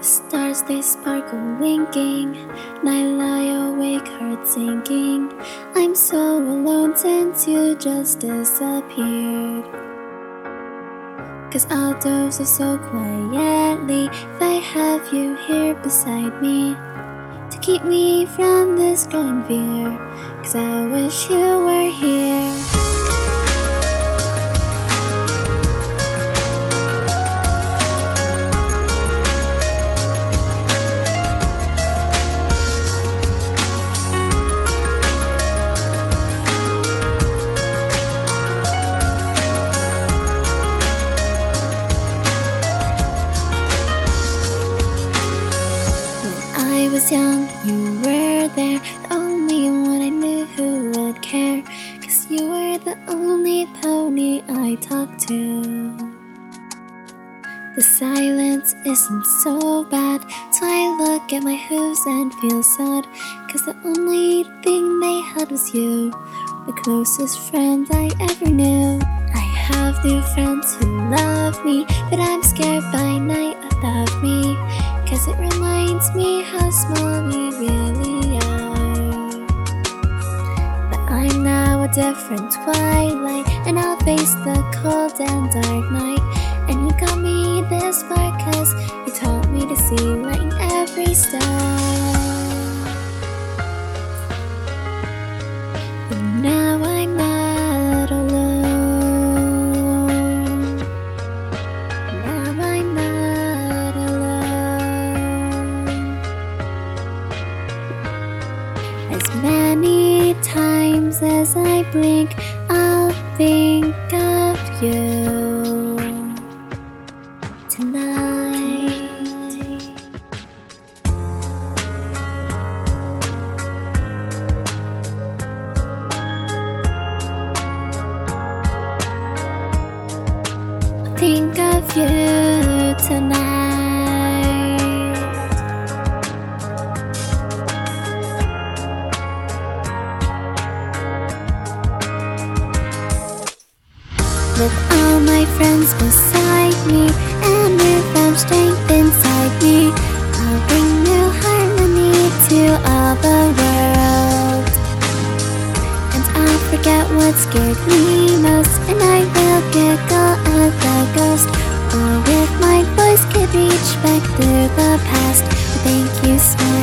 Stars they sparkle winking, and I lie awake heart sinking. I'm so alone since you just disappeared. 'Cause I'll doze so quietly if I have you here beside me, to keep me from this growing fear, 'cause I wish you were here. I was young, you were there, the only one I knew who would care, 'cause you were the only pony I talked to. The silence isn't so bad, so I look at my hooves and feel sad, 'cause the only thing they had was you, the closest friend I ever knew. I have new friends who love me, but I'm scared by night about me, 'cause it reminds me how small we really are. But I'm now a different twilight, and I'll face the cold and dark night. And you got me this far 'cause you taught me to see light in every star. And now I'm not alone. Now I'm not alone. As many times as I blink, I'll think of you tonight. Think of you tonight. With all my friends beside me and newfound strength inside me, I'll bring new harmony to all the world. And I'll forget what scared me most, and I will giggle at the ghost. Or with my voice could reach back through the past. Thank you, smile.